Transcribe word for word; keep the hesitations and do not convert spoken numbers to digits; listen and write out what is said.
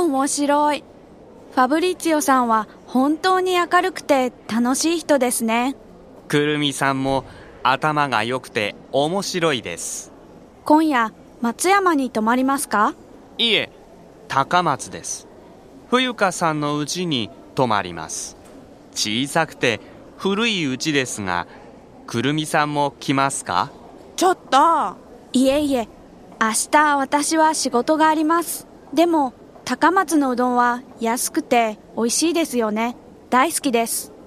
面白い。ファブリッツィオさんは本当に明るくて楽しい人ですね。 くるみさんも頭が良くて面白いです。 今夜松山に泊まりますか？ いえ、高松です。冬香さんの家に泊まります。小さくて古い家ですが、くるみさんも来ますか？ ちょっと。 いえいえ、明日私は仕事があります。でも高松のうどんは安くて美味しいですよね。大好きです。